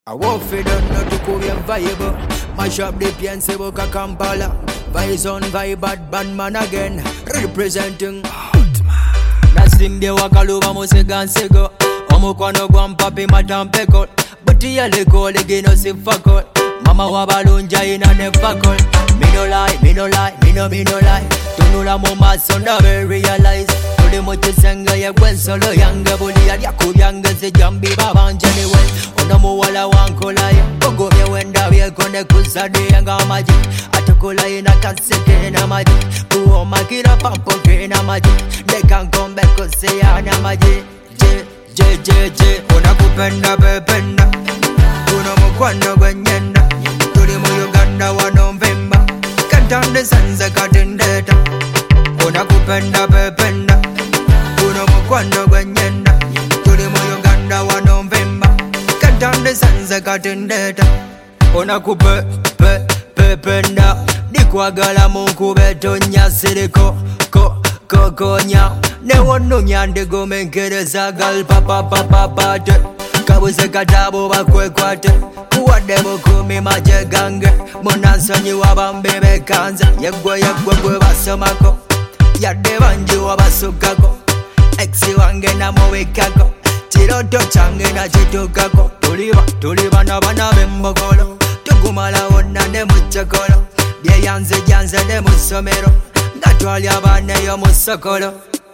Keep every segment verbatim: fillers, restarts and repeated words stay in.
I won't feed on not to Korean vibe. Mash up the Piense Boca Kampala. Vibes on vibe bad bad man again. Representing Nasing de wakaluba mosega nsego. Omukwano gwa mpapi matampeko. Buti ya leko legi no si fakol. Mama wabalunja ina ne fakol. Me no lie, me no lie, me no me no lie. Tunula mo maso never realize. Tuli mochi senga ya gwen solo yanga. Buli ya yaku yanga se jambi babanja ni wen. Ono mo wala wankola ya. Ogo me wenda we kone kusadi yanga maji. Atukula ina kanseke na maji. Kuo makira pampoke na maji. They can come back kuse ya na maji. Je, je, je, je. Una kupenda bependa. Uno mukwano gwenyenda. Tuli mu Uganda wa November. Kantande sanze katendeta. Una kupenda bependa. Uno mukwano gwenyenda. Tuli mu Uganda wa November. Kantande sanze katendeta. Una kupe, pe, pe, penda. Dikwagala munkube tonya siriko. Ko, ko, konya. Ne wonu nyande gomenkereza gal papa papa pate. Kabuze katabo bakwekwate. Kuwade bukumi maje gange. Munansonyi wabambebe kanza. Yegwe yegwe gwe basomako. Yadde banji wabasukako. Exi wange na muwikako. Chiroto change na chitukako. Tuliba, tuliba na bana bembogolo. Tukumala wonna ne muchokolo. Bye yanze yanze ne musomero. Ngatwali abane yo musokolo.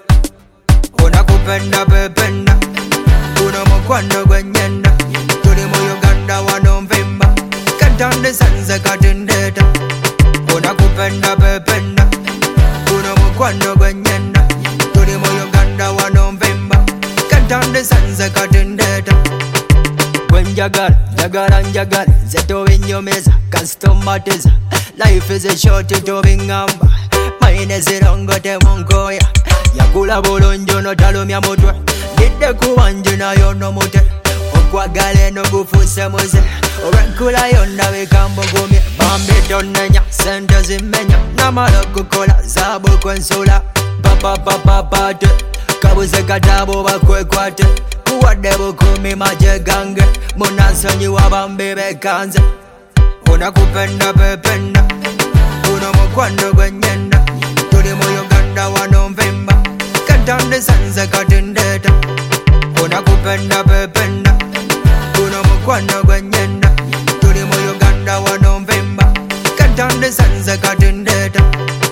Una kupenda bependa. Uno mukwano gwenyenda. Tuli mu Uganda wa November. Kantande sanze katendeta. Una kupenda bependa. Uno mukwano gwenyenda. Tuli mu Uganda wa November. Kantande sanze katendeta. Gwenjagala, jagala njagala. Zeto binyomeza, kastomatiza. Life is a short to bingamba. Maine zirongo te munkoya. Yakula bolonjo no talumya mutwe. Lidde kuwanje nayo no mute. Okwagala no gufuse muze. Orenkula yonna bekambogomye. Bambi tonenya, sente zimenya. Namala kukola, zabu kwensula. Papa papa pate. Kabuze katabo bakwekwate. Kuwadde bukumi maje gange. Munansonyi wabambi bekanze. Una kupenda bependa. Uno mukwano gwenyenda. Tuli mu Uganda wa November. Kantande sanze katendeta. Una kupenda bependa. Uno mukwano gwenyenda. Tuli mu Uganda wa November. Kantande sanze katendeta.